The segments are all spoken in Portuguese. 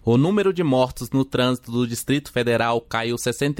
O número de mortos no trânsito do Distrito Federal caiu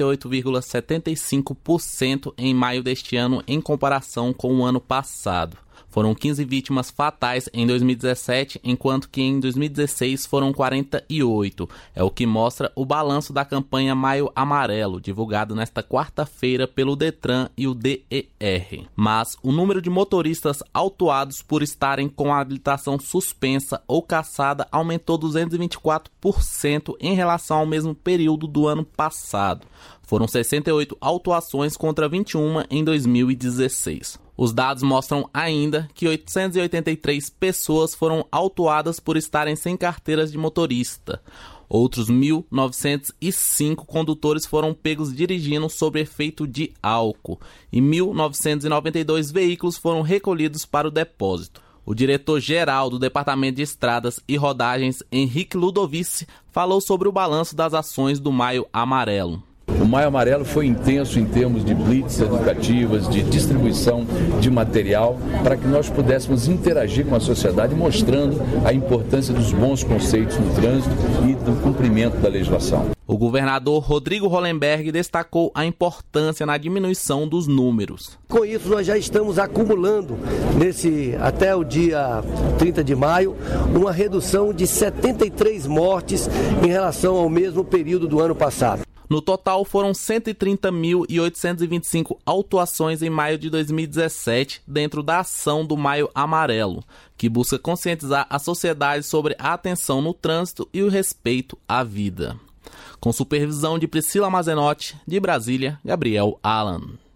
68,75% em maio deste ano em comparação com o ano passado. Foram 15 vítimas fatais em 2017, enquanto que em 2016 foram 48. É o que mostra o balanço da campanha Maio Amarelo, divulgado nesta quarta-feira pelo Detran e o DER. Mas o número de motoristas autuados por estarem com a habilitação suspensa ou cassada aumentou 224% em relação ao mesmo período do ano passado. Foram 68 autuações contra 21 em 2016. Os dados mostram ainda que 883 pessoas foram autuadas por estarem sem carteiras de motorista. Outros 1.905 condutores foram pegos dirigindo sob efeito de álcool e 1.992 veículos foram recolhidos para o depósito. O diretor-geral do Departamento de Estradas e Rodagens, Henrique Ludovici, falou sobre o balanço das ações do Maio Amarelo. O Maio Amarelo foi intenso em termos de blitz educativas, de distribuição de material, para que nós pudéssemos interagir com a sociedade, mostrando a importância dos bons conceitos no trânsito e do cumprimento da legislação. O governador Rodrigo Hollenberg destacou a importância na diminuição dos números. Com isso, nós já estamos acumulando, até o dia 30 de maio, uma redução de 73 mortes em relação ao mesmo período do ano passado. No total, foram 130.825 autuações em maio de 2017, dentro da ação do Maio Amarelo, que busca conscientizar a sociedade sobre a atenção no trânsito e o respeito à vida. Com supervisão de Priscila Mazenotti, de Brasília, Gabriel Alan.